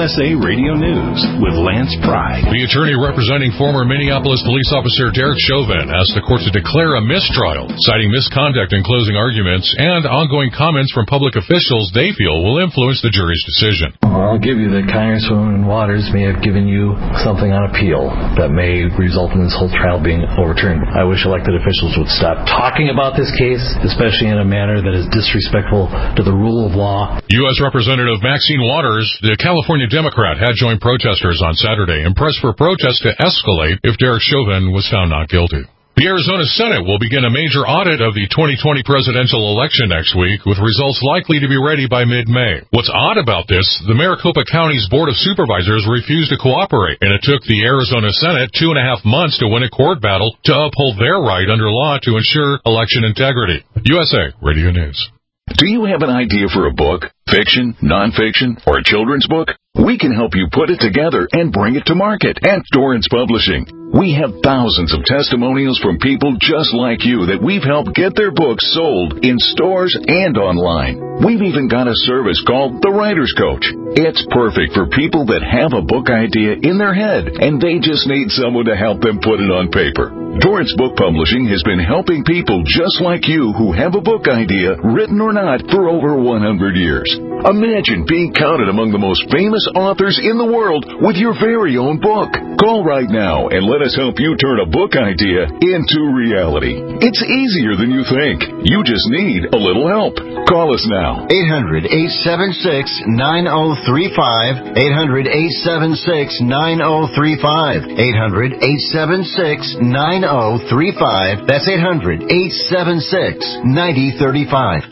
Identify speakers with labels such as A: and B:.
A: USA Radio News with Lance Pride.
B: The attorney representing former Minneapolis police officer Derek Chauvin asked the court to declare a mistrial, citing misconduct in closing arguments and ongoing comments from public officials they feel will influence the jury's decision.
C: I'll give you that Congresswoman Waters may have given you something on appeal that may result in this whole trial being overturned. I wish elected officials would stop talking about this case, especially in a manner that is disrespectful to the rule of law.
B: U.S. Representative Maxine Waters, the California Democrat, had joined protesters on Saturday and pressed for protests to escalate if Derek Chauvin was found not guilty. The Arizona Senate will begin a major audit of the 2020 presidential election next week, with results likely to be ready by mid-May. What's odd about this, the Maricopa County's Board of Supervisors refused to cooperate, and it took the Arizona Senate 2.5 months to win a court battle to uphold their right under law to ensure election integrity. USA Radio News.
D: Do you have an idea for a book, fiction, nonfiction, or a children's book? We can help you put it together and bring it to market at Dorrance Publishing. We have thousands of testimonials from people just like you that we've helped get their books sold in stores and online. We've even got a service called The Writer's Coach. It's perfect for people that have a book idea in their head and they just need someone to help them put it on paper. Dorrance Book Publishing has been helping people just like you who have a book idea, written or not, for over 100 years. Imagine being counted among the most famous authors in the world with your very own book. Call right now and let us help you turn a book idea into reality. It's easier than you think. You just need a little help. Call us now.
E: 800-876-9035. 800-876-9035. 800-876-9035. That's 800-876-9035.